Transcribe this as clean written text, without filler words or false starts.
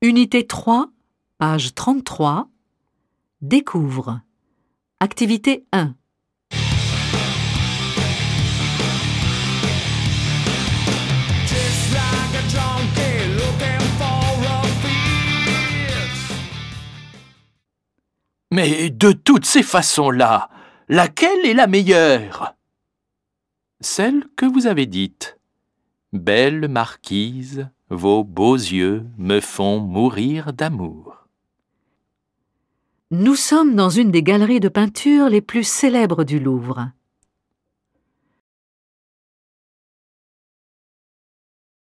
Unité 3, page 33. Découvre. Activité 1. Mais de toutes ces façons-là, laquelle est la meilleure? Celle que vous avez dite. Belle marquise, vos beaux yeux me font mourir d'amour. Nous sommes dans une des galeries de peinture les plus célèbres du Louvre.